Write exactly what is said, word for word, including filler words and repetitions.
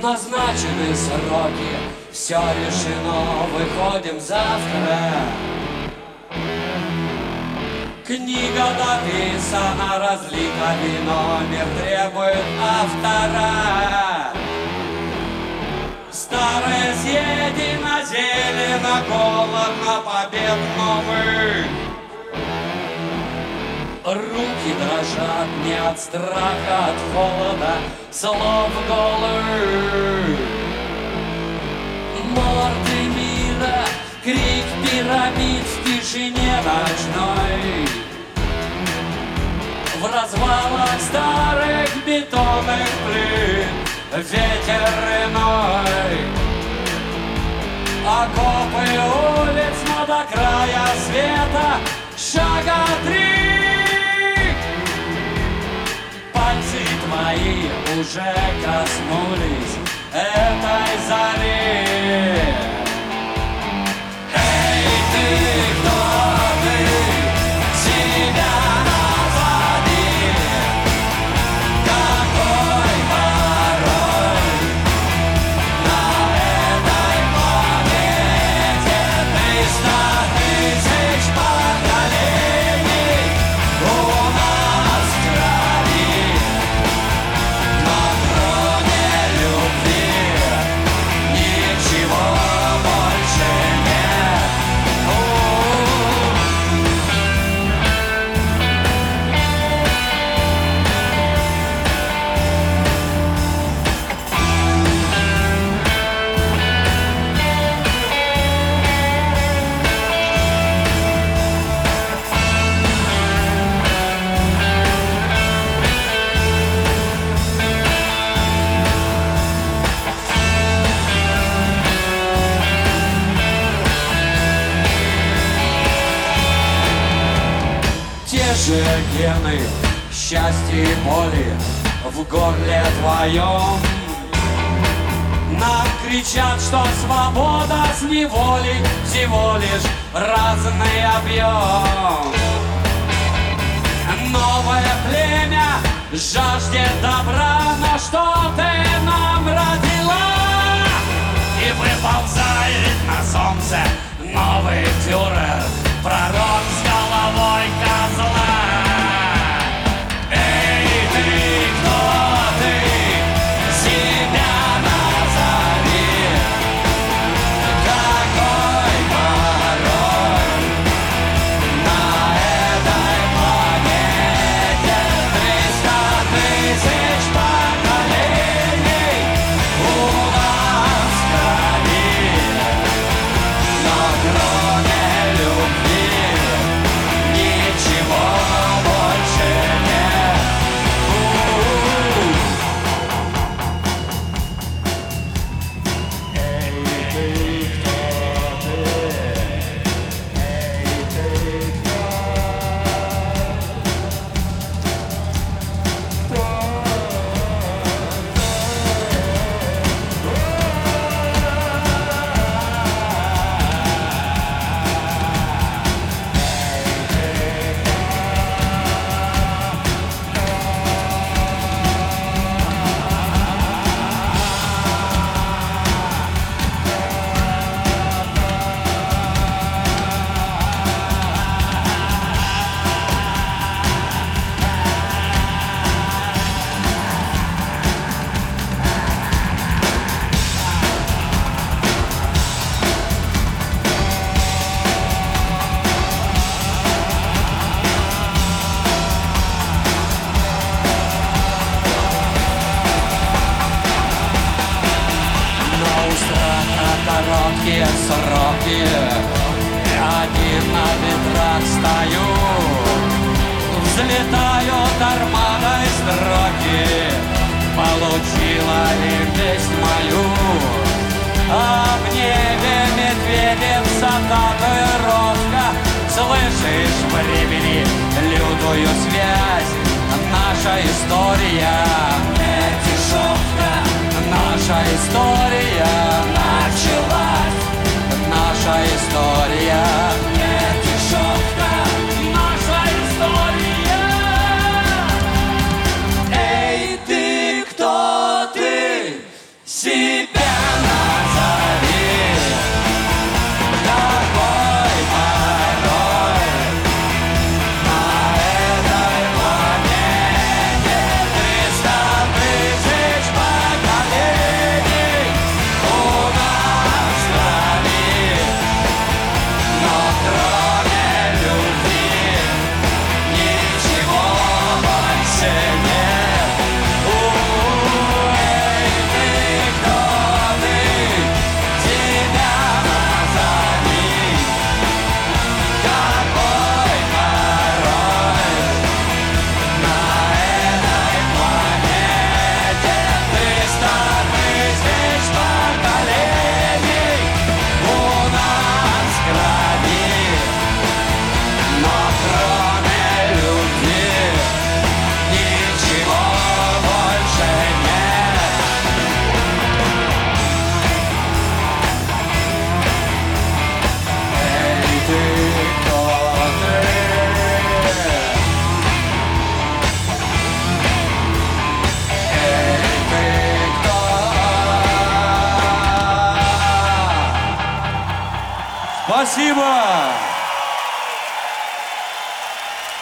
назначены сроки, все решено, выходим завтра. Книга написана, разлита, номер требует автора. Старое съедено, зелено, голодно, побед новых. Руки дрожат не от страха, от холода, слов голых. Морды мира, крик пирамид в тишине ночной. В развалах старых бетонных плит ветер иной. Окопы улиц, но до края света шага три. Пальцы твои уже коснулись этой зари. Эй, ты, кто ты? Себя назови. Какой пароль на этой планете? Триста тысяч поколений у нас в крови. Но кроме любви ничего больше нет. Те же гены счастья и боли в горле твоем. Нам кричат, что свобода с неволей всего лишь разный объем. Новое племя жаждет добра, но что ты нам родила? И выползает на солнце новый фюрер, пророк с головой козла. Эй, ты, кто ты? Себя назови. Какой пароль на этой планете? Триста тысяч поколений у нас в крови. Но кроме любви ничего больше нет. У-у-у. Эй, ты, кто ты? Эй, ты, кто? Но у страха короткие сроки, один на ветрах стою. Взлетают армадой строки, получила ли весть мою? А в небе медведица татуировка. Слышишь, времени лютую связь. Наша история не дешевка. Наша история началась. Наша история не дешевка. Наша история. Эй, ты, кто ты? себя назови. Какой порой на этой планете триста тысяч поколений у нас в крови, но кроме любви ничего больше нет. Ой, ты кто ты? Тебя назови. Какой порой на этой планете триста тысяч поколений у нас в крови, но кроме любви ничего больше нет. Эй, ты кто ты? Эй, ты кто? Спасибо!